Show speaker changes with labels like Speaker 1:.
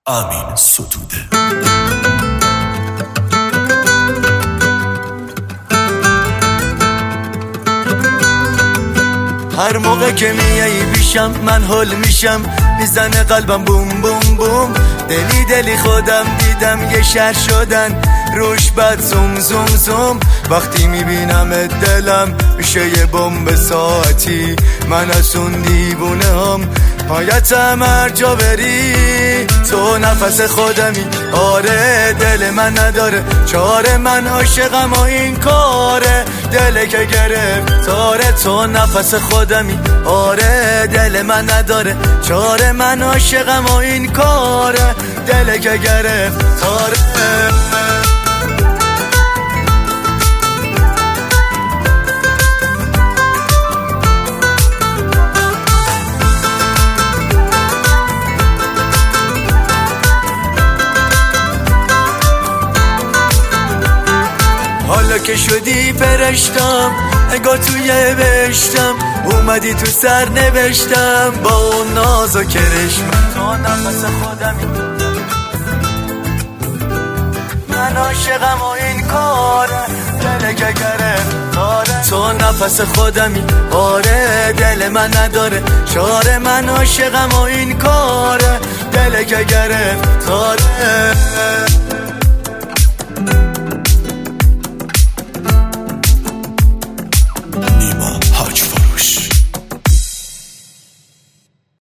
Speaker 1: امین ستوده.
Speaker 2: هر موقع که میایی پیشم من هول میشم، میزنه قلبم بوم بوم بوم. دلی خودم دیدم یه شهر شدن روش بد زوم زوم زوم. وقتی میبینم دلم میشه یه بمب ساعتی. من از اون دیوونه هم پایتم هر جا بری. تو نفس خودمی، آره دل من نداره چاره. من عاشقم و این کاره، دل که گرفتاره. تو نفس خودمی، آره دل من نداره چاره. من عاشقم و این کاره، دل که گرفتاره. حالا که شدی فرشتم، انگار توی بهشتم. اومدی تو سر نوشتم با اون ناز و کرشم. تو نفس خودمی، من عاشقم و این کاره، دل که گرفتاره. تو نفس خودمی، آره دل من نداره چاره. من عاشقم و این کاره، دل که گرفتاره.